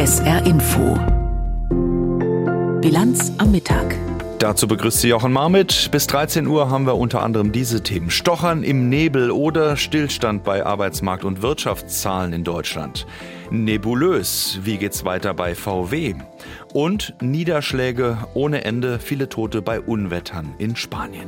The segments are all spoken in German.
SR Info. Bilanz am Mittag. Dazu begrüßt Sie Jochen Marmit. Bis 13 Uhr haben wir unter anderem diese Themen. Stochern im Nebel oder Stillstand bei Arbeitsmarkt- und Wirtschaftszahlen in Deutschland. Nebulös, wie geht's weiter bei VW? Und Niederschläge ohne Ende, viele Tote bei Unwettern in Spanien.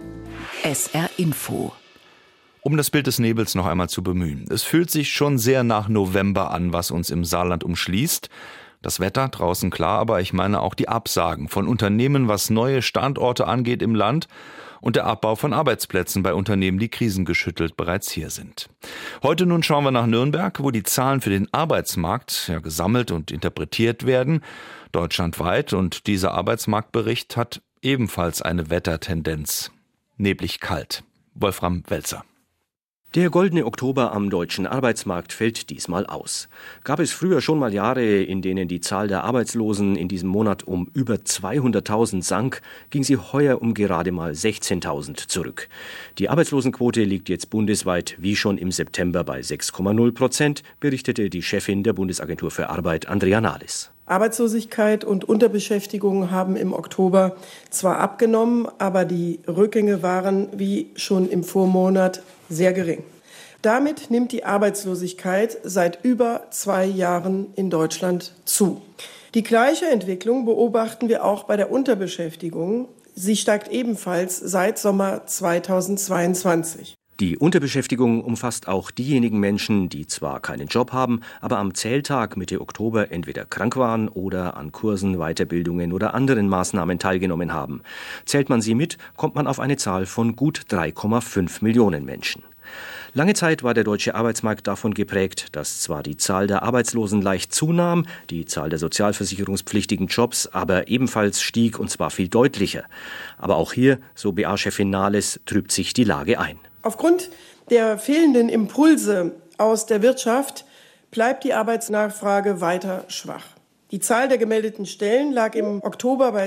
SR Info. Um das Bild des Nebels noch einmal zu bemühen. Es fühlt sich schon sehr nach November an, was uns im Saarland umschließt. Das Wetter draußen klar, aber ich meine auch die Absagen von Unternehmen, was neue Standorte angeht im Land und der Abbau von Arbeitsplätzen bei Unternehmen, die krisengeschüttelt bereits hier sind. Heute nun schauen wir nach Nürnberg, wo die Zahlen für den Arbeitsmarkt gesammelt und interpretiert werden, deutschlandweit. Und dieser Arbeitsmarktbericht hat ebenfalls eine Wettertendenz, neblig kalt. Wolfram Welzer. Der goldene Oktober am deutschen Arbeitsmarkt fällt diesmal aus. Gab es früher schon mal Jahre, in denen die Zahl der Arbeitslosen in diesem Monat um über 200.000 sank, ging sie heuer um gerade mal 16.000 zurück. Die Arbeitslosenquote liegt jetzt bundesweit wie schon im September bei 6,0%, berichtete die Chefin der Bundesagentur für Arbeit, Andrea Nahles. Arbeitslosigkeit und Unterbeschäftigung haben im Oktober zwar abgenommen, aber die Rückgänge waren wie schon im Vormonat sehr gering. Damit nimmt die Arbeitslosigkeit seit über 2 Jahren in Deutschland zu. Die gleiche Entwicklung beobachten wir auch bei der Unterbeschäftigung. Sie steigt ebenfalls seit Sommer 2022. Die Unterbeschäftigung umfasst auch diejenigen Menschen, die zwar keinen Job haben, aber am Zähltag Mitte Oktober entweder krank waren oder an Kursen, Weiterbildungen oder anderen Maßnahmen teilgenommen haben. Zählt man sie mit, kommt man auf eine Zahl von gut 3,5 Millionen Menschen. Lange Zeit war der deutsche Arbeitsmarkt davon geprägt, dass zwar die Zahl der Arbeitslosen leicht zunahm, die Zahl der sozialversicherungspflichtigen Jobs aber ebenfalls stieg, und zwar viel deutlicher. Aber auch hier, so BA-Chefin Nahles, trübt sich die Lage ein. Aufgrund der fehlenden Impulse aus der Wirtschaft bleibt die Arbeitsnachfrage weiter schwach. Die Zahl der gemeldeten Stellen lag im Oktober bei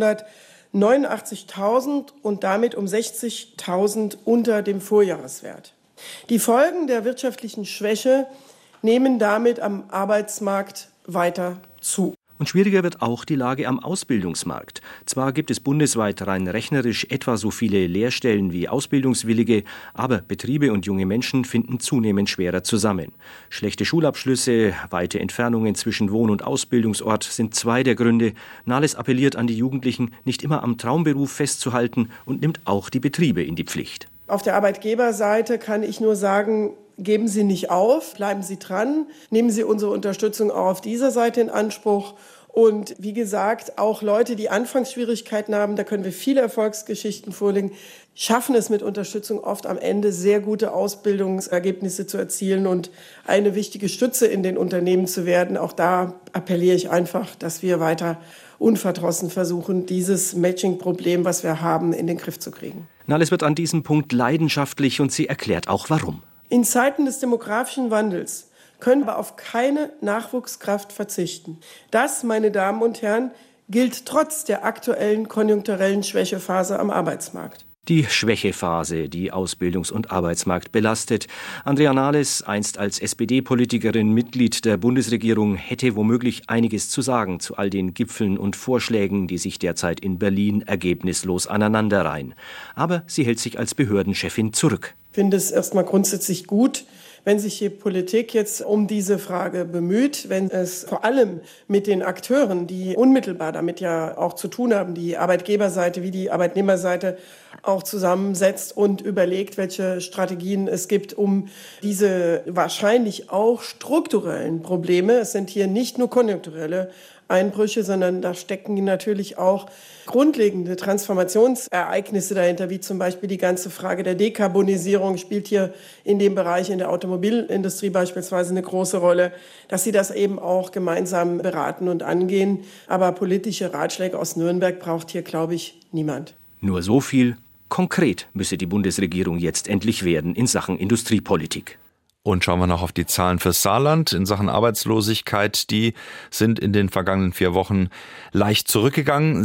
689.000 und damit um 60.000 unter dem Vorjahreswert. Die Folgen der wirtschaftlichen Schwäche nehmen damit am Arbeitsmarkt weiter zu. Und schwieriger wird auch die Lage am Ausbildungsmarkt. Zwar gibt es bundesweit rein rechnerisch etwa so viele Lehrstellen wie Ausbildungswillige, aber Betriebe und junge Menschen finden zunehmend schwerer zusammen. Schlechte Schulabschlüsse, weite Entfernungen zwischen Wohn- und Ausbildungsort sind 2 der Gründe. Nahles appelliert an die Jugendlichen, nicht immer am Traumberuf festzuhalten und nimmt auch die Betriebe in die Pflicht. Auf der Arbeitgeberseite kann ich nur sagen, geben Sie nicht auf, bleiben Sie dran, nehmen Sie unsere Unterstützung auch auf dieser Seite in Anspruch. Und wie gesagt, auch Leute, die Anfangsschwierigkeiten haben, da können wir viele Erfolgsgeschichten vorlegen, schaffen es mit Unterstützung oft am Ende sehr gute Ausbildungsergebnisse zu erzielen und eine wichtige Stütze in den Unternehmen zu werden. Auch da appelliere ich einfach, dass wir weiter unverdrossen versuchen, dieses Matching-Problem, was wir haben, in den Griff zu kriegen. Nahles wird an diesem Punkt leidenschaftlich und sie erklärt auch warum. In Zeiten des demografischen Wandels können wir auf keine Nachwuchskraft verzichten. Das, meine Damen und Herren, gilt trotz der aktuellen konjunkturellen Schwächephase am Arbeitsmarkt. Die Schwächephase, die Ausbildungs- und Arbeitsmarkt belastet. Andrea Nahles, einst als SPD-Politikerin Mitglied der Bundesregierung, hätte womöglich einiges zu sagen zu all den Gipfeln und Vorschlägen, die sich derzeit in Berlin ergebnislos aneinanderreihen. Aber sie hält sich als Behördenchefin zurück. Ich finde es erstmal grundsätzlich gut, wenn sich die Politik jetzt um diese Frage bemüht, wenn es vor allem mit den Akteuren, die unmittelbar damit ja auch zu tun haben, die Arbeitgeberseite wie die Arbeitnehmerseite, auch zusammensetzt und überlegt, welche Strategien es gibt, um diese wahrscheinlich auch strukturellen Probleme, es sind hier nicht nur konjunkturelle Einbrüche, sondern da stecken natürlich auch grundlegende Transformationsereignisse dahinter, wie zum Beispiel die ganze Frage der Dekarbonisierung spielt hier in dem Bereich in der Automobilindustrie beispielsweise eine große Rolle, dass sie das eben auch gemeinsam beraten und angehen. Aber politische Ratschläge aus Nürnberg braucht hier, glaube ich, niemand. Nur so viel: konkret müsse die Bundesregierung jetzt endlich werden in Sachen Industriepolitik. Und schauen wir noch auf die Zahlen fürs Saarland in Sachen Arbeitslosigkeit. Die sind in den vergangenen 4 Wochen leicht zurückgegangen.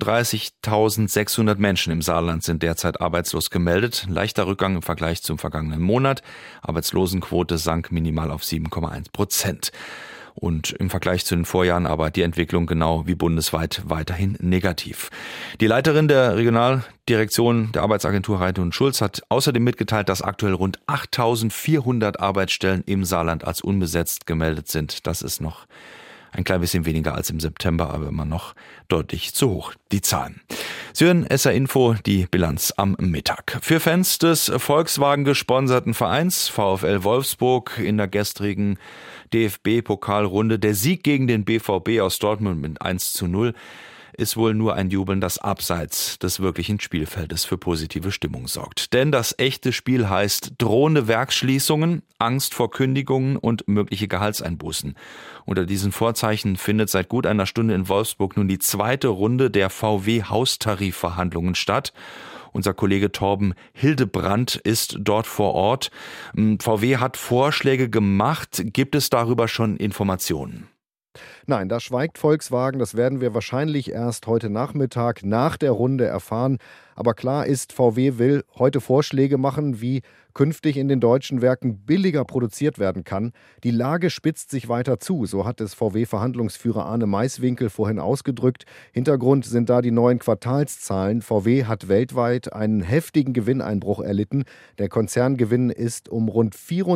37.600 Menschen im Saarland sind derzeit arbeitslos gemeldet. Ein leichter Rückgang im Vergleich zum vergangenen Monat. Arbeitslosenquote sank minimal auf 7,1%. Und im Vergleich zu den Vorjahren aber die Entwicklung genau wie bundesweit weiterhin negativ. Die Leiterin der Regionaldirektion der Arbeitsagentur Reit und Schulz hat außerdem mitgeteilt, dass aktuell rund 8.400 Arbeitsstellen im Saarland als unbesetzt gemeldet sind. Das ist noch ein klein bisschen weniger als im September, aber immer noch deutlich zu hoch, die Zahlen. Sie hören SR Info, die Bilanz am Mittag. Für Fans des Volkswagen gesponserten Vereins VfL Wolfsburg in der gestrigen DFB-Pokalrunde der Sieg gegen den BVB aus Dortmund mit 1:0 ist wohl nur ein Jubeln, das abseits des wirklichen Spielfeldes für positive Stimmung sorgt. Denn das echte Spiel heißt drohende Werksschließungen, Angst vor Kündigungen und mögliche Gehaltseinbußen. Unter diesen Vorzeichen findet seit gut einer Stunde in Wolfsburg nun die zweite Runde der VW-Haustarifverhandlungen statt. Unser Kollege Torben Hildebrandt ist dort vor Ort. VW hat Vorschläge gemacht. Gibt es darüber schon Informationen? Nein, da schweigt Volkswagen. Das werden wir wahrscheinlich erst heute Nachmittag nach der Runde erfahren. Aber klar ist, VW will heute Vorschläge machen, wie künftig in den deutschen Werken billiger produziert werden kann. Die Lage spitzt sich weiter zu, so hat es VW-Verhandlungsführer Arne Maiswinkel vorhin ausgedrückt. Hintergrund sind da die neuen Quartalszahlen. VW hat weltweit einen heftigen Gewinneinbruch erlitten. Der Konzerngewinn ist um rund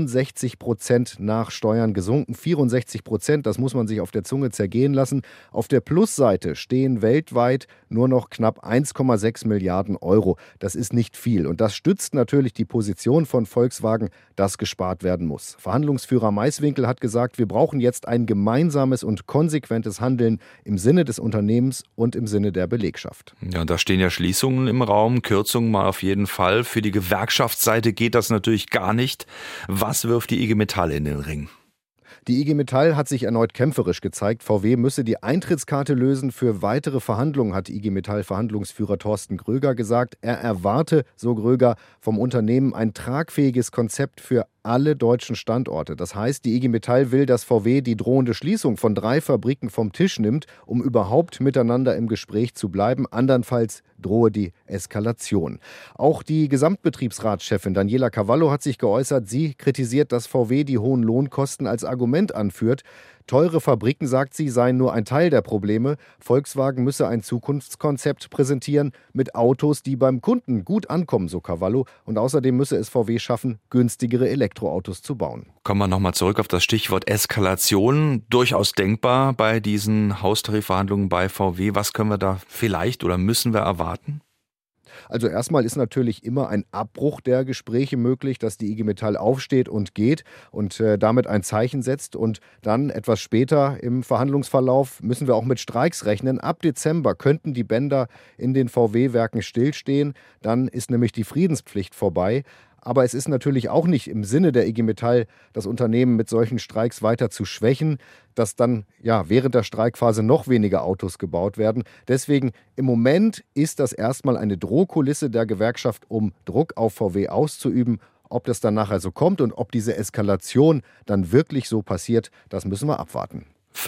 64% nach Steuern gesunken. 64%, das muss man sich auf der Zunge zergehen lassen. Auf der Plusseite stehen weltweit nur noch knapp 1,6 Milliarden Euro. Das ist nicht viel und das stützt natürlich die Position von Volkswagen, dass gespart werden muss. Verhandlungsführer Maiswinkel hat gesagt, wir brauchen jetzt ein gemeinsames und konsequentes Handeln im Sinne des Unternehmens und im Sinne der Belegschaft. Ja, da stehen ja Schließungen im Raum, Kürzungen mal auf jeden Fall. Für die Gewerkschaftsseite geht das natürlich gar nicht. Was wirft die IG Metall in den Ring? Die IG Metall hat sich erneut kämpferisch gezeigt. VW müsse die Eintrittskarte lösen für weitere Verhandlungen, hat IG Metall-Verhandlungsführer Thorsten Gröger gesagt. Er erwarte, so Gröger, vom Unternehmen ein tragfähiges Konzept für alle deutschen Standorte. Das heißt, die IG Metall will, dass VW die drohende Schließung von 3 Fabriken vom Tisch nimmt, um überhaupt miteinander im Gespräch zu bleiben. Andernfalls drohe die Eskalation. Auch die Gesamtbetriebsratschefin Daniela Cavallo hat sich geäußert. Sie kritisiert, dass VW die hohen Lohnkosten als Argument anführt. Teure Fabriken, sagt sie, seien nur ein Teil der Probleme. Volkswagen müsse ein Zukunftskonzept präsentieren mit Autos, die beim Kunden gut ankommen, so Cavallo. Und außerdem müsse es VW schaffen, günstigere Elektroautos zu bauen. Kommen wir nochmal zurück auf das Stichwort Eskalation. Durchaus denkbar bei diesen Haustarifverhandlungen bei VW. Was können wir da vielleicht oder müssen wir erwarten? Also erstmal ist natürlich immer ein Abbruch der Gespräche möglich, dass die IG Metall aufsteht und geht und damit ein Zeichen setzt. Und dann etwas später im Verhandlungsverlauf müssen wir auch mit Streiks rechnen. Ab Dezember könnten die Bänder in den VW-Werken stillstehen. Dann ist nämlich die Friedenspflicht vorbei. Aber es ist natürlich auch nicht im Sinne der IG Metall, das Unternehmen mit solchen Streiks weiter zu schwächen, dass dann während der Streikphase noch weniger Autos gebaut werden. Deswegen im Moment ist das erstmal eine Drohkulisse der Gewerkschaft, um Druck auf VW auszuüben. Ob das dann nachher so kommt und ob diese Eskalation dann wirklich so passiert, das müssen wir abwarten.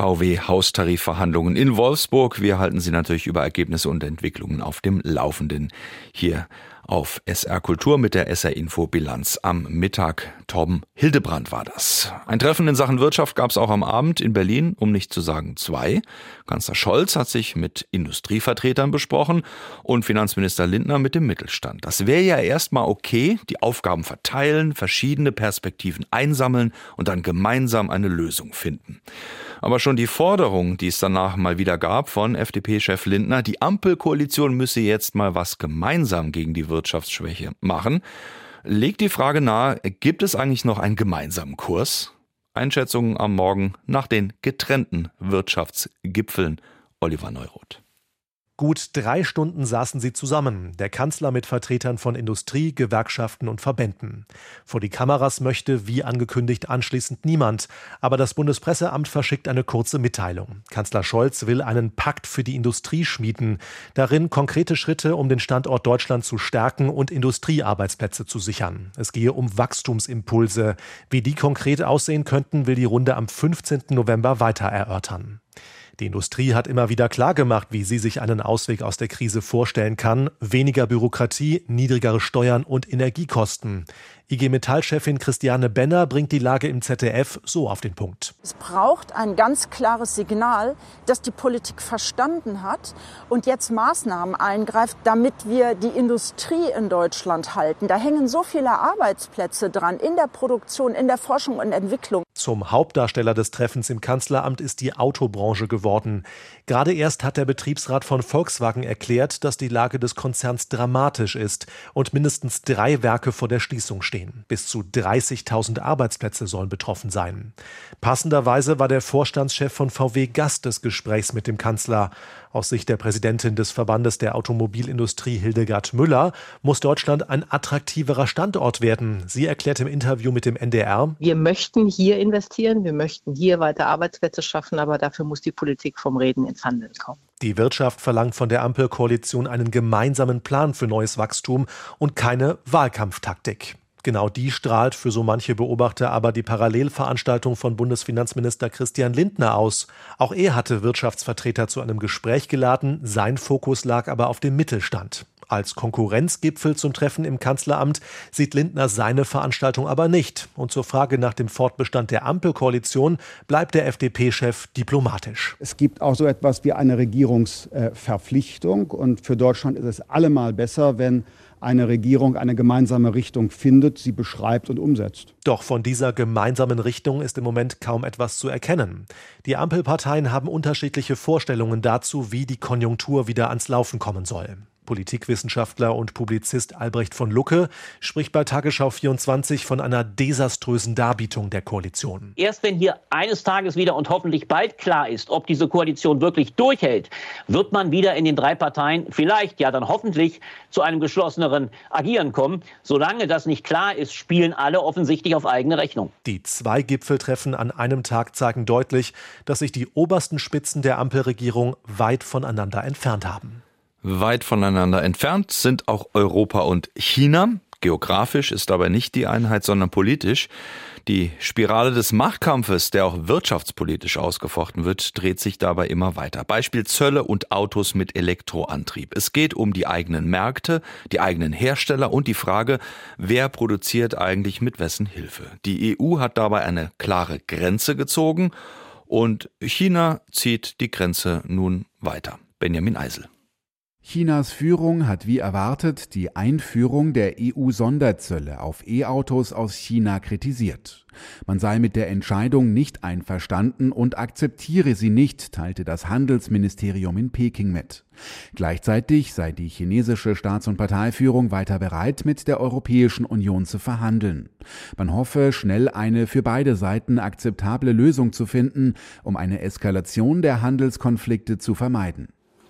VW-Haustarifverhandlungen in Wolfsburg. Wir halten Sie natürlich über Ergebnisse und Entwicklungen auf dem Laufenden hier auf SR Kultur mit der SR Info Bilanz am Mittag. Torben Hildebrandt war das. Ein Treffen in Sachen Wirtschaft gab es auch am Abend in Berlin, um nicht zu sagen 2. Kanzler Scholz hat sich mit Industrievertretern besprochen und Finanzminister Lindner mit dem Mittelstand. Das wäre ja erstmal okay, die Aufgaben verteilen, verschiedene Perspektiven einsammeln und dann gemeinsam eine Lösung finden. Aber schon die Forderung, die es danach mal wieder gab von FDP-Chef Lindner, die Ampelkoalition müsse jetzt mal was gemeinsam gegen die Wirtschaftsschwäche machen, legt die Frage nahe, gibt es eigentlich noch einen gemeinsamen Kurs? Einschätzungen am Morgen nach den getrennten Wirtschaftsgipfeln. Oliver Neuroth. Gut 3 Stunden saßen sie zusammen, der Kanzler mit Vertretern von Industrie, Gewerkschaften und Verbänden. Vor die Kameras möchte, wie angekündigt, anschließend niemand. Aber das Bundespresseamt verschickt eine kurze Mitteilung. Kanzler Scholz will einen Pakt für die Industrie schmieden. Darin konkrete Schritte, um den Standort Deutschland zu stärken und Industriearbeitsplätze zu sichern. Es gehe um Wachstumsimpulse. Wie die konkret aussehen könnten, will die Runde am 15. November weiter erörtern. Die Industrie hat immer wieder klargemacht, wie sie sich einen Ausweg aus der Krise vorstellen kann. Weniger Bürokratie, niedrigere Steuern und Energiekosten. IG Metall-Chefin Christiane Benner bringt die Lage im ZDF so auf den Punkt. Es braucht ein ganz klares Signal, dass die Politik verstanden hat und jetzt Maßnahmen eingreift, damit wir die Industrie in Deutschland halten. Da hängen so viele Arbeitsplätze dran, in der Produktion, in der Forschung und Entwicklung. Zum Hauptdarsteller des Treffens im Kanzleramt ist die Autobranche geworden. Gerade erst hat der Betriebsrat von Volkswagen erklärt, dass die Lage des Konzerns dramatisch ist und mindestens 3 Werke vor der Schließung stehen. Bis zu 30.000 Arbeitsplätze sollen betroffen sein. Passenderweise war der Vorstandschef von VW Gast des Gesprächs mit dem Kanzler. Aus Sicht der Präsidentin des Verbandes der Automobilindustrie Hildegard Müller muss Deutschland ein attraktiverer Standort werden. Sie erklärt im Interview mit dem NDR: Wir möchten hier investieren, wir möchten hier weiter Arbeitsplätze schaffen, aber dafür muss die Politik vom Reden ins Handeln kommen. Die Wirtschaft verlangt von der Ampelkoalition einen gemeinsamen Plan für neues Wachstum und keine Wahlkampftaktik. Genau die strahlt für so manche Beobachter aber die Parallelveranstaltung von Bundesfinanzminister Christian Lindner aus. Auch er hatte Wirtschaftsvertreter zu einem Gespräch geladen, sein Fokus lag aber auf dem Mittelstand. Als Konkurrenzgipfel zum Treffen im Kanzleramt sieht Lindner seine Veranstaltung aber nicht. Und zur Frage nach dem Fortbestand der Ampelkoalition bleibt der FDP-Chef diplomatisch. Es gibt auch so etwas wie eine Regierungsverpflichtung. Und für Deutschland ist es allemal besser, wenn eine Regierung eine gemeinsame Richtung findet, sie beschreibt und umsetzt. Doch von dieser gemeinsamen Richtung ist im Moment kaum etwas zu erkennen. Die Ampelparteien haben unterschiedliche Vorstellungen dazu, wie die Konjunktur wieder ans Laufen kommen soll. Politikwissenschaftler und Publizist Albrecht von Lucke spricht bei Tagesschau 24 von einer desaströsen Darbietung der Koalition. Erst wenn hier eines Tages wieder und hoffentlich bald klar ist, ob diese Koalition wirklich durchhält, wird man wieder in den 3 Parteien vielleicht, ja dann hoffentlich, zu einem geschlosseneren Agieren kommen. Solange das nicht klar ist, spielen alle offensichtlich auf eigene Rechnung. Die 2 Gipfeltreffen an einem Tag zeigen deutlich, dass sich die obersten Spitzen der Ampelregierung weit voneinander entfernt haben. Weit voneinander entfernt sind auch Europa und China. Geografisch ist aber nicht die Einheit, sondern politisch. Die Spirale des Machtkampfes, der auch wirtschaftspolitisch ausgefochten wird, dreht sich dabei immer weiter. Beispiel Zölle und Autos mit Elektroantrieb. Es geht um die eigenen Märkte, die eigenen Hersteller und die Frage, wer produziert eigentlich mit wessen Hilfe. Die EU hat dabei eine klare Grenze gezogen und China zieht die Grenze nun weiter. Benjamin Eisel. Chinas Führung hat wie erwartet die Einführung der EU-Sonderzölle auf E-Autos aus China kritisiert. Man sei mit der Entscheidung nicht einverstanden und akzeptiere sie nicht, teilte das Handelsministerium in Peking mit. Gleichzeitig sei die chinesische Staats- und Parteiführung weiter bereit, mit der Europäischen Union zu verhandeln. Man hoffe, schnell eine für beide Seiten akzeptable Lösung zu finden, um eine Eskalation der Handelskonflikte zu vermeiden.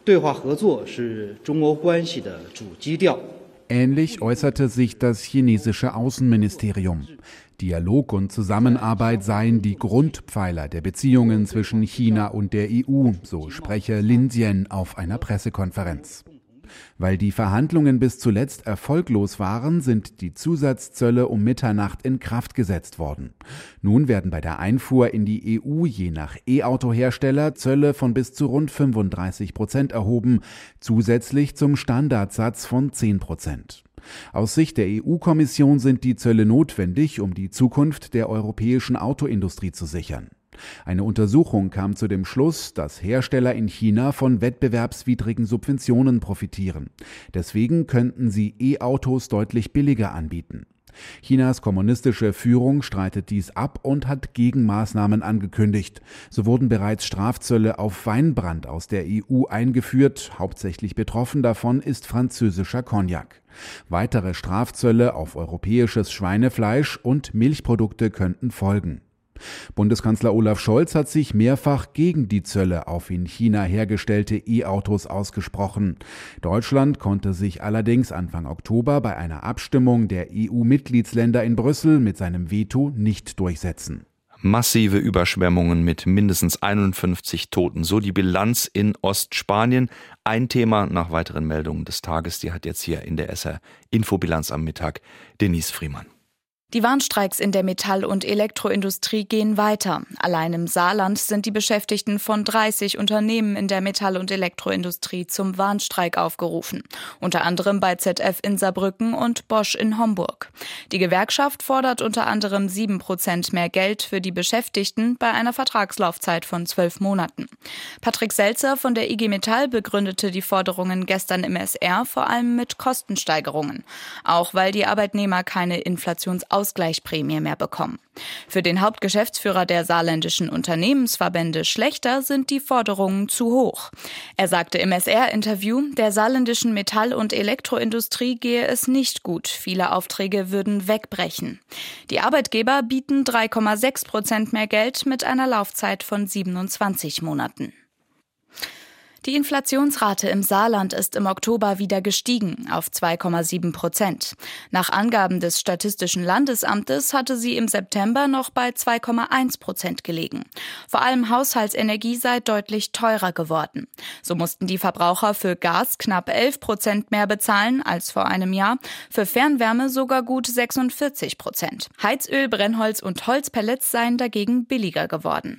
Ähnlich äußerte sich das chinesische Außenministerium. Dialog und Zusammenarbeit seien die Grundpfeiler der Beziehungen zwischen China und der EU, so spreche Lin Jian auf einer Pressekonferenz. Weil die Verhandlungen bis zuletzt erfolglos waren, sind die Zusatzzölle um Mitternacht in Kraft gesetzt worden. Nun werden bei der Einfuhr in die EU je nach E-Auto-Hersteller Zölle von bis zu rund 35% erhoben, zusätzlich zum Standardsatz von 10%. Aus Sicht der EU-Kommission sind die Zölle notwendig, um die Zukunft der europäischen Autoindustrie zu sichern. Eine Untersuchung kam zu dem Schluss, dass Hersteller in China von wettbewerbswidrigen Subventionen profitieren. Deswegen könnten sie E-Autos deutlich billiger anbieten. Chinas kommunistische Führung streitet dies ab und hat Gegenmaßnahmen angekündigt. So wurden bereits Strafzölle auf Weinbrand aus der EU eingeführt. Hauptsächlich betroffen davon ist französischer Cognac. Weitere Strafzölle auf europäisches Schweinefleisch und Milchprodukte könnten folgen. Bundeskanzler Olaf Scholz hat sich mehrfach gegen die Zölle auf in China hergestellte E-Autos ausgesprochen. Deutschland konnte sich allerdings Anfang Oktober bei einer Abstimmung der EU-Mitgliedsländer in Brüssel mit seinem Veto nicht durchsetzen. Massive Überschwemmungen mit mindestens 51 Toten. So die Bilanz in Ostspanien. Ein Thema nach weiteren Meldungen des Tages. Die hat jetzt hier in der SR Infobilanz am Mittag Denise Friemann. Die Warnstreiks in der Metall- und Elektroindustrie gehen weiter. Allein im Saarland sind die Beschäftigten von 30 Unternehmen in der Metall- und Elektroindustrie zum Warnstreik aufgerufen. Unter anderem bei ZF in Saarbrücken und Bosch in Homburg. Die Gewerkschaft fordert unter anderem 7% mehr Geld für die Beschäftigten bei einer Vertragslaufzeit von 12 Monaten. Patrick Selzer von der IG Metall begründete die Forderungen gestern im SR vor allem mit Kostensteigerungen. Auch weil die Arbeitnehmer keine Inflationsausgleichsprämie mehr bekommen. Für den Hauptgeschäftsführer der saarländischen Unternehmensverbände Schlechter sind die Forderungen zu hoch. Er sagte im SR-Interview, der saarländischen Metall- und Elektroindustrie gehe es nicht gut. Viele Aufträge würden wegbrechen. Die Arbeitgeber bieten 3,6% mehr Geld mit einer Laufzeit von 27 Monaten. Die Inflationsrate im Saarland ist im Oktober wieder gestiegen auf 2,7%. Nach Angaben des Statistischen Landesamtes hatte sie im September noch bei 2,1% gelegen. Vor allem Haushaltsenergie sei deutlich teurer geworden. So mussten die Verbraucher für Gas knapp 11% mehr bezahlen als vor einem Jahr, für Fernwärme sogar gut 46%. Heizöl, Brennholz und Holzpellets seien dagegen billiger geworden.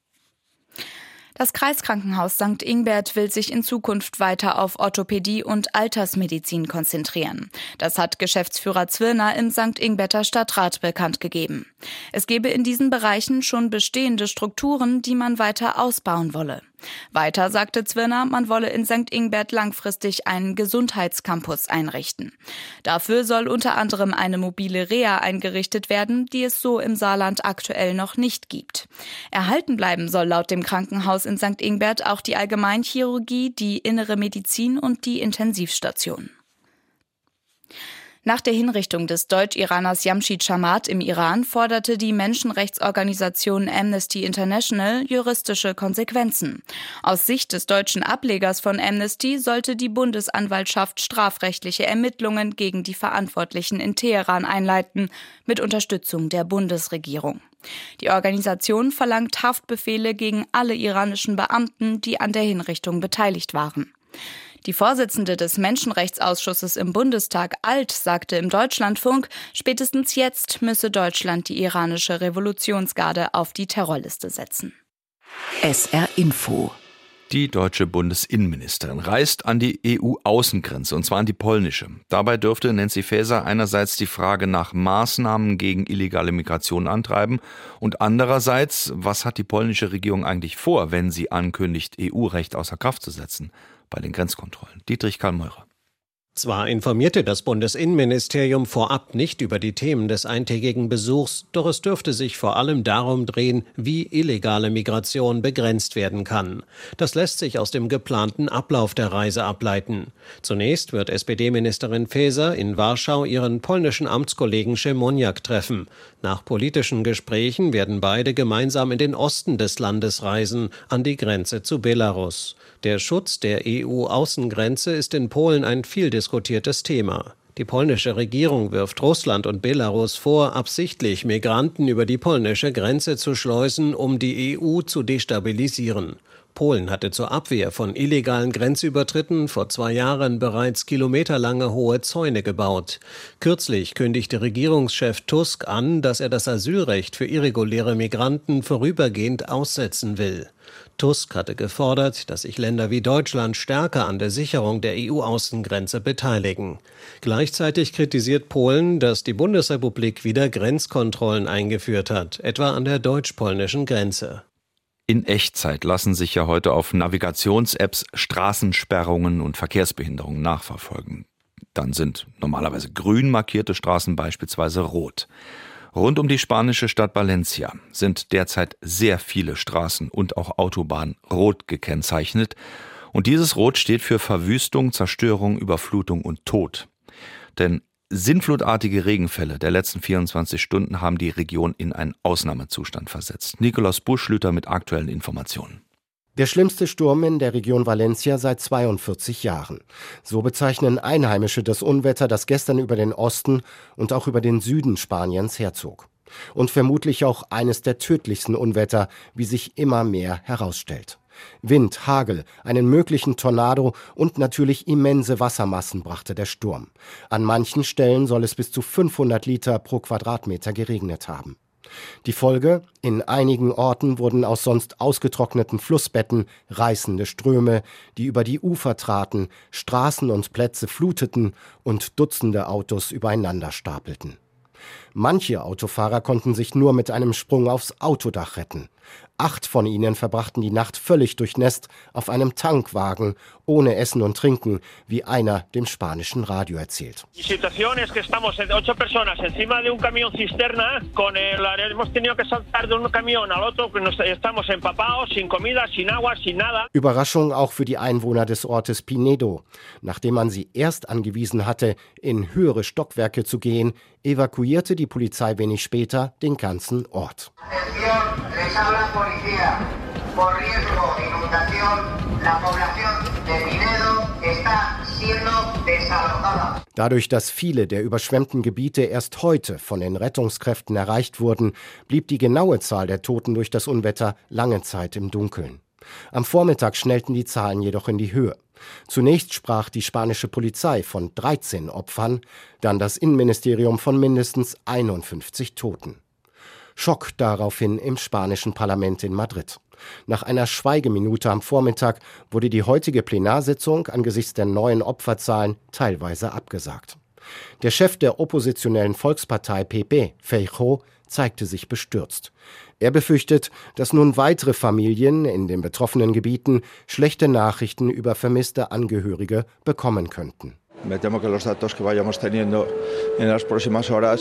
Das Kreiskrankenhaus St. Ingbert will sich in Zukunft weiter auf Orthopädie und Altersmedizin konzentrieren. Das hat Geschäftsführer Zwirner im St. Ingberter Stadtrat bekannt gegeben. Es gebe in diesen Bereichen schon bestehende Strukturen, die man weiter ausbauen wolle. Weiter sagte Zwirner, man wolle in St. Ingbert langfristig einen Gesundheitscampus einrichten. Dafür soll unter anderem eine mobile Reha eingerichtet werden, die es so im Saarland aktuell noch nicht gibt. Erhalten bleiben soll laut dem Krankenhaus in St. Ingbert auch die Allgemeinchirurgie, die Innere Medizin und die Intensivstation. Nach der Hinrichtung des Deutsch-Iraners Jamshid Chamat im Iran forderte die Menschenrechtsorganisation Amnesty International juristische Konsequenzen. Aus Sicht des deutschen Ablegers von Amnesty sollte die Bundesanwaltschaft strafrechtliche Ermittlungen gegen die Verantwortlichen in Teheran einleiten, mit Unterstützung der Bundesregierung. Die Organisation verlangt Haftbefehle gegen alle iranischen Beamten, die an der Hinrichtung beteiligt waren. Die Vorsitzende des Menschenrechtsausschusses im Bundestag, Alt, sagte im Deutschlandfunk, spätestens jetzt müsse Deutschland die iranische Revolutionsgarde auf die Terrorliste setzen. SR Info. Die deutsche Bundesinnenministerin reist an die EU-Außengrenze, und zwar an die polnische. Dabei dürfte Nancy Faeser einerseits die Frage nach Maßnahmen gegen illegale Migration antreiben und andererseits, was hat die polnische Regierung eigentlich vor, wenn sie ankündigt, EU-Recht außer Kraft zu setzen bei den Grenzkontrollen. Dietrich Karl-Meurer. Zwar informierte das Bundesinnenministerium vorab nicht über die Themen des eintägigen Besuchs, doch es dürfte sich vor allem darum drehen, wie illegale Migration begrenzt werden kann. Das lässt sich aus dem geplanten Ablauf der Reise ableiten. Zunächst wird SPD-Ministerin Faeser in Warschau ihren polnischen Amtskollegen Siemoniak treffen. Nach politischen Gesprächen werden beide gemeinsam in den Osten des Landes reisen, an die Grenze zu Belarus. Der Schutz der EU-Außengrenze ist in Polen ein viel diskutiertes Thema. Die polnische Regierung wirft Russland und Belarus vor, absichtlich Migranten über die polnische Grenze zu schleusen, um die EU zu destabilisieren. Polen hatte zur Abwehr von illegalen Grenzübertritten vor 2 Jahren bereits kilometerlange hohe Zäune gebaut. Kürzlich kündigte Regierungschef Tusk an, dass er das Asylrecht für irreguläre Migranten vorübergehend aussetzen will. Tusk hatte gefordert, dass sich Länder wie Deutschland stärker an der Sicherung der EU-Außengrenze beteiligen. Gleichzeitig kritisiert Polen, dass die Bundesrepublik wieder Grenzkontrollen eingeführt hat, etwa an der deutsch-polnischen Grenze. In Echtzeit lassen sich ja heute auf Navigations-Apps Straßensperrungen und Verkehrsbehinderungen nachverfolgen. Dann sind normalerweise grün markierte Straßen beispielsweise rot. Rund um die spanische Stadt Valencia sind derzeit sehr viele Straßen und auch Autobahnen rot gekennzeichnet. Und dieses Rot steht für Verwüstung, Zerstörung, Überflutung und Tod. Denn sinnflutartige Regenfälle der letzten 24 Stunden haben die Region in einen Ausnahmezustand versetzt. Nikolaus Buschlüter mit aktuellen Informationen. Der schlimmste Sturm in der Region Valencia seit 42 Jahren. So bezeichnen Einheimische das Unwetter, das gestern über den Osten und auch über den Süden Spaniens herzog. Und vermutlich auch eines der tödlichsten Unwetter, wie sich immer mehr herausstellt. Wind, Hagel, einen möglichen Tornado und natürlich immense Wassermassen brachte der Sturm. An manchen Stellen soll es bis zu 500 Liter pro Quadratmeter geregnet haben. Die Folge: In einigen Orten wurden aus sonst ausgetrockneten Flussbetten reißende Ströme, die über die Ufer traten, Straßen und Plätze fluteten und Dutzende Autos übereinander stapelten. Manche Autofahrer konnten sich nur mit einem Sprung aufs Autodach retten. 8 von ihnen verbrachten die Nacht völlig durchnässt auf einem Tankwagen, ohne Essen und Trinken, wie einer dem spanischen Radio erzählt. Die Situation ist, dass wir 8 personas encima de un camión cisterna, hemos tenido que saltar de un camión al otro, estamos empapados, sin comida, sin agua, sin nada. Überraschung auch für die Einwohner des Ortes Pinedo. Nachdem man sie erst angewiesen hatte, in höhere Stockwerke zu gehen, evakuierte die Polizei wenig später den ganzen Ort. Por riesgo de inundación, la población de Pinedo está siendo desalojada. Dadurch, dass viele der überschwemmten Gebiete erst heute von den Rettungskräften erreicht wurden, blieb die genaue Zahl der Toten durch das Unwetter lange Zeit im Dunkeln. Am Vormittag schnellten die Zahlen jedoch in die Höhe. Zunächst sprach die spanische Polizei von 13 Opfern, dann das Innenministerium von mindestens 51 Toten. Schock daraufhin im spanischen Parlament in Madrid. Nach einer Schweigeminute am Vormittag wurde die heutige Plenarsitzung angesichts der neuen Opferzahlen teilweise abgesagt. Der Chef der oppositionellen Volkspartei PP, Feijóo, zeigte sich bestürzt. Er befürchtet, dass nun weitere Familien in den betroffenen Gebieten schlechte Nachrichten über vermisste Angehörige bekommen könnten. Me temo que los datos que vayamos teniendo en las próximas horas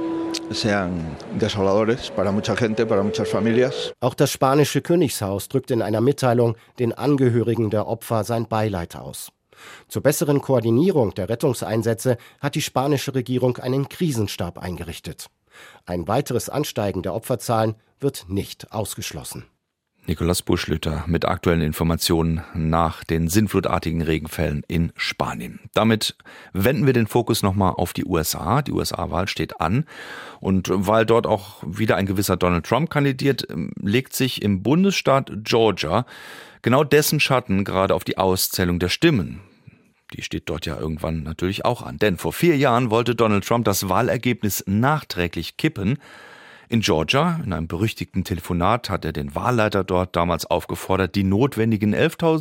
sean desoladores para mucha gente, para muchas familias. Auch das spanische Königshaus drückt in einer Mitteilung den Angehörigen der Opfer sein Beileid aus. Zur besseren Koordinierung der Rettungseinsätze hat die spanische Regierung einen Krisenstab eingerichtet. Ein weiteres Ansteigen der Opferzahlen wird nicht ausgeschlossen. Nikolaus Buschlüter mit aktuellen Informationen nach den sinnflutartigen Regenfällen in Spanien. Damit wenden wir den Fokus nochmal auf die USA. Die USA-Wahl steht an. Und weil dort auch wieder ein gewisser Donald Trump kandidiert, legt sich im Bundesstaat Georgia genau dessen Schatten gerade auf die Auszählung der Stimmen. Die steht dort ja irgendwann natürlich auch an. Denn vor 4 Jahren wollte Donald Trump das Wahlergebnis nachträglich kippen. In Georgia, in einem berüchtigten Telefonat, hat er den Wahlleiter dort damals aufgefordert, die notwendigen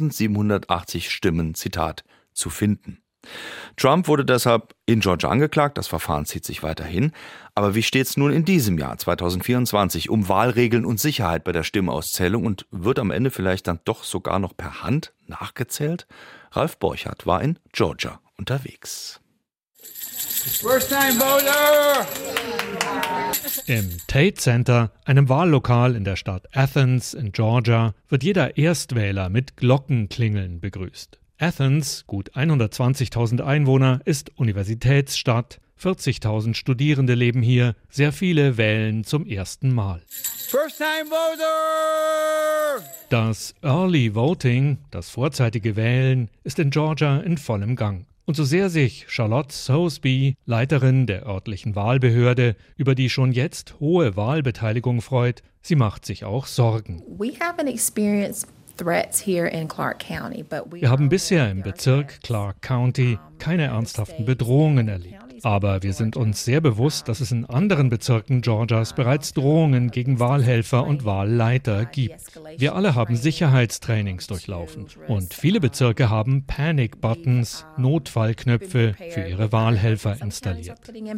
11.780 Stimmen, Zitat, zu finden. Trump wurde deshalb in Georgia angeklagt, das Verfahren zieht sich weiterhin. Aber wie steht es nun in diesem Jahr, 2024, um Wahlregeln und Sicherheit bei der Stimmauszählung und wird am Ende vielleicht dann doch sogar noch per Hand nachgezählt? Ralf Borchardt war in Georgia unterwegs. First-time voter! Im Tate Center, einem Wahllokal in der Stadt Athens in Georgia, wird jeder Erstwähler mit Glockenklingeln begrüßt. Athens, gut 120.000 Einwohner, ist Universitätsstadt. 40.000 Studierende leben hier, sehr viele wählen zum ersten Mal. First-time voter! Das Early Voting, das vorzeitige Wählen, ist in Georgia in vollem Gang. Und so sehr sich Charlotte Sotheby, Leiterin der örtlichen Wahlbehörde, über die schon jetzt hohe Wahlbeteiligung freut, sie macht sich auch Sorgen. Wir haben bisher im Bezirk Clark County keine ernsthaften Bedrohungen erlebt. Aber wir sind uns sehr bewusst, dass es in anderen Bezirken Georgias bereits Drohungen gegen Wahlhelfer und Wahlleiter gibt. Wir alle haben Sicherheitstrainings durchlaufen und viele Bezirke haben Panic Buttons, Notfallknöpfe für ihre Wahlhelfer installiert.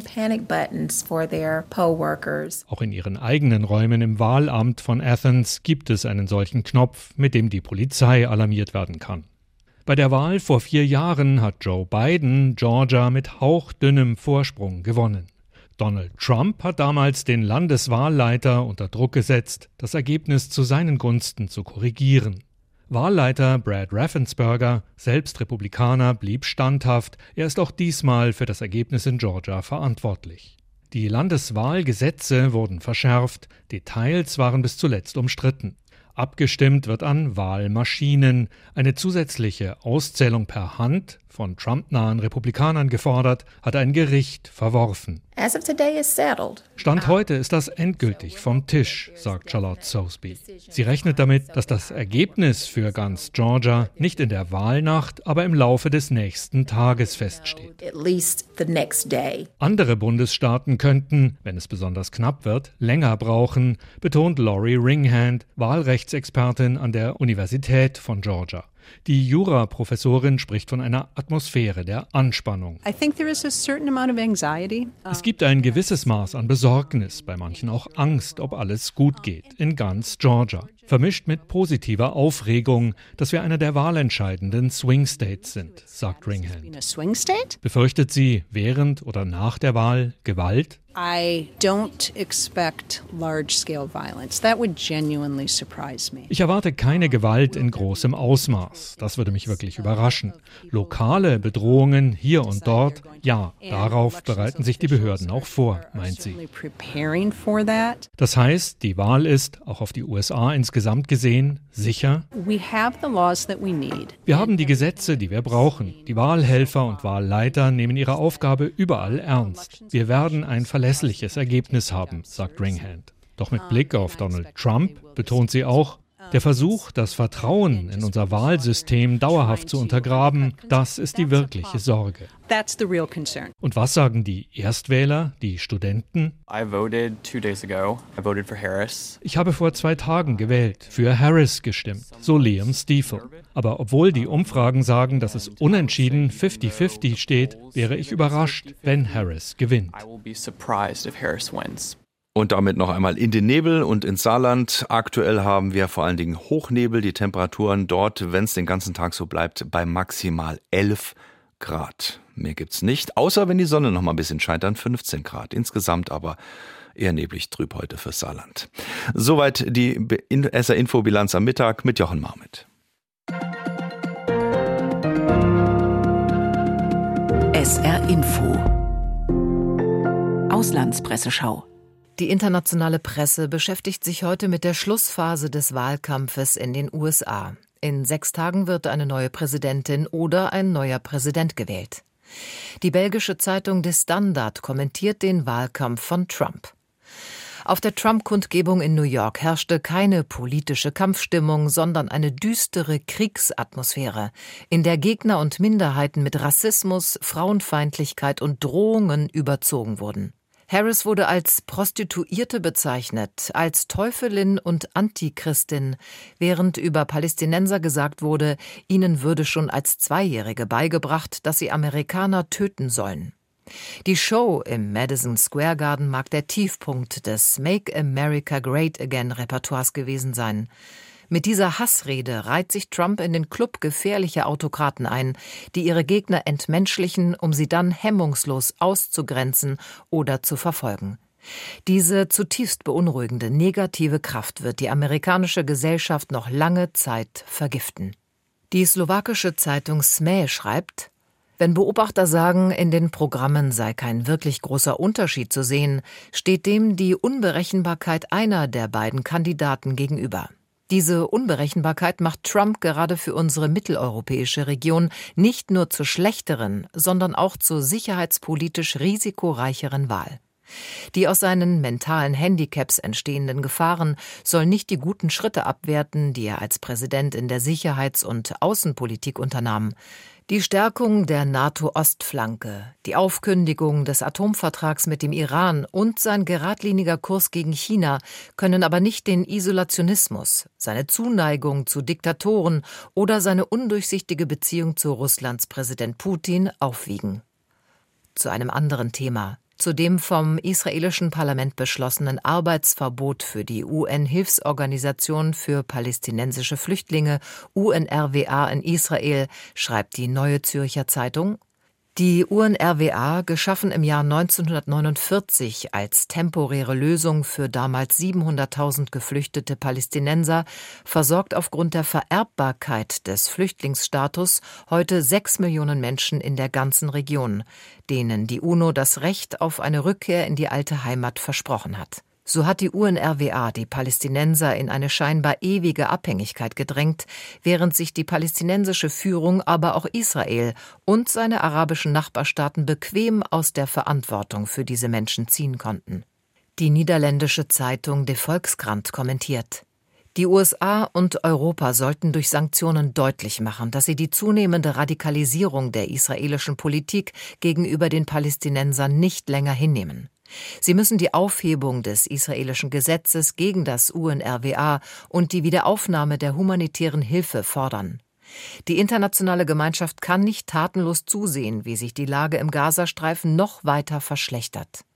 Auch in ihren eigenen Räumen im Wahlamt von Athens gibt es einen solchen Knopf, mit dem die Polizei alarmiert werden kann. Bei der Wahl vor 4 Jahren hat Joe Biden Georgia mit hauchdünnem Vorsprung gewonnen. Donald Trump hat damals den Landeswahlleiter unter Druck gesetzt, das Ergebnis zu seinen Gunsten zu korrigieren. Wahlleiter Brad Raffensperger, selbst Republikaner, blieb standhaft. Er ist auch diesmal für das Ergebnis in Georgia verantwortlich. Die Landeswahlgesetze wurden verschärft, Details waren bis zuletzt umstritten. Abgestimmt wird an Wahlmaschinen. Eine zusätzliche Auszählung per Hand von Trump-nahen Republikanern gefordert, hat ein Gericht verworfen. Stand heute ist das endgültig vom Tisch, sagt Charlotte Sotheby. Sie rechnet damit, dass das Ergebnis für ganz Georgia nicht in der Wahlnacht, aber im Laufe des nächsten Tages feststeht. Andere Bundesstaaten könnten, wenn es besonders knapp wird, länger brauchen, betont Lori Ringhand, Wahlrechtsexpertin an der Universität von Georgia. Die Jura-Professorin spricht von einer Atmosphäre der Anspannung. Es gibt ein gewisses Maß an Besorgnis, bei manchen auch Angst, ob alles gut geht, in ganz Georgia. Vermischt mit positiver Aufregung, dass wir einer der wahlentscheidenden Swing States sind, sagt Ringhand. Befürchtet sie während oder nach der Wahl Gewalt? Ich erwarte keine Gewalt in großem Ausmaß. Das würde mich wirklich überraschen. Lokale Bedrohungen hier und dort, ja, darauf bereiten sich die Behörden auch vor, meint sie. Das heißt, die Wahl ist, auch auf die USA insgesamt gesehen, sicher. Wir haben die Gesetze, die wir brauchen. Die Wahlhelfer und Wahlleiter nehmen ihre Aufgabe überall ernst. Wir werden ein verlässliches Ergebnis haben, sagt Ringhand. Doch mit Blick auf Donald Trump betont sie auch, der Versuch, das Vertrauen in unser Wahlsystem dauerhaft zu untergraben, das ist die wirkliche Sorge. Und was sagen die Erstwähler, die Studenten? Ich habe vor 2 Tagen gewählt, für Harris gestimmt, so Liam Stiefel. Aber obwohl die Umfragen sagen, dass es unentschieden 50-50 steht, wäre ich überrascht, wenn Harris gewinnt. Und damit noch einmal in den Nebel und ins Saarland. Aktuell haben wir vor allen Dingen Hochnebel. Die Temperaturen dort, wenn es den ganzen Tag so bleibt, bei maximal 11 Grad. Mehr gibt's nicht, außer wenn die Sonne noch mal ein bisschen scheint, dann 15 Grad. Insgesamt aber eher neblig trüb heute fürs Saarland. Soweit die SR-Info-Bilanz am Mittag mit Jochen Marmit. SR-Info Auslandspresseschau. Die internationale Presse beschäftigt sich heute mit der Schlussphase des Wahlkampfes in den USA. In 6 Tagen wird eine neue Präsidentin oder ein neuer Präsident gewählt. Die belgische Zeitung De Standard kommentiert den Wahlkampf von Trump. Auf der Trump-Kundgebung in New York herrschte keine politische Kampfstimmung, sondern eine düstere Kriegsatmosphäre, in der Gegner und Minderheiten mit Rassismus, Frauenfeindlichkeit und Drohungen überzogen wurden. Harris wurde als Prostituierte bezeichnet, als Teufelin und Antichristin, während über Palästinenser gesagt wurde, ihnen würde schon als 2-Jährige beigebracht, dass sie Amerikaner töten sollen. Die Show im Madison Square Garden mag der Tiefpunkt des Make America Great Again Repertoires gewesen sein. Mit dieser Hassrede reiht sich Trump in den Club gefährlicher Autokraten ein, die ihre Gegner entmenschlichen, um sie dann hemmungslos auszugrenzen oder zu verfolgen. Diese zutiefst beunruhigende negative Kraft wird die amerikanische Gesellschaft noch lange Zeit vergiften. Die slowakische Zeitung SME schreibt: Wenn Beobachter sagen, in den Programmen sei kein wirklich großer Unterschied zu sehen, steht dem die Unberechenbarkeit einer der beiden Kandidaten gegenüber. Diese Unberechenbarkeit macht Trump gerade für unsere mitteleuropäische Region nicht nur zur schlechteren, sondern auch zur sicherheitspolitisch risikoreicheren Wahl. Die aus seinen mentalen Handicaps entstehenden Gefahren sollen nicht die guten Schritte abwerten, die er als Präsident in der Sicherheits- und Außenpolitik unternahm. Die Stärkung der NATO-Ostflanke, die Aufkündigung des Atomvertrags mit dem Iran und sein geradliniger Kurs gegen China können aber nicht den Isolationismus, seine Zuneigung zu Diktatoren oder seine undurchsichtige Beziehung zu Russlands Präsident Putin aufwiegen. Zu einem anderen Thema. Zu dem vom israelischen Parlament beschlossenen Arbeitsverbot für die UN-Hilfsorganisation für palästinensische Flüchtlinge UNRWA in Israel schreibt die Neue Zürcher Zeitung: Die UNRWA, geschaffen im Jahr 1949 als temporäre Lösung für damals 700.000 geflüchtete Palästinenser, versorgt aufgrund der Vererbbarkeit des Flüchtlingsstatus heute 6 Millionen Menschen in der ganzen Region, denen die UNO das Recht auf eine Rückkehr in die alte Heimat versprochen hat. So hat die UNRWA die Palästinenser in eine scheinbar ewige Abhängigkeit gedrängt, während sich die palästinensische Führung, aber auch Israel und seine arabischen Nachbarstaaten bequem aus der Verantwortung für diese Menschen ziehen konnten. Die niederländische Zeitung De Volkskrant kommentiert: Die USA und Europa sollten durch Sanktionen deutlich machen, dass sie die zunehmende Radikalisierung der israelischen Politik gegenüber den Palästinensern nicht länger hinnehmen. Sie müssen die Aufhebung des israelischen Gesetzes gegen das UNRWA und die Wiederaufnahme der humanitären Hilfe fordern. Die internationale Gemeinschaft kann nicht tatenlos zusehen, wie sich die Lage im Gazastreifen noch weiter verschlechtert.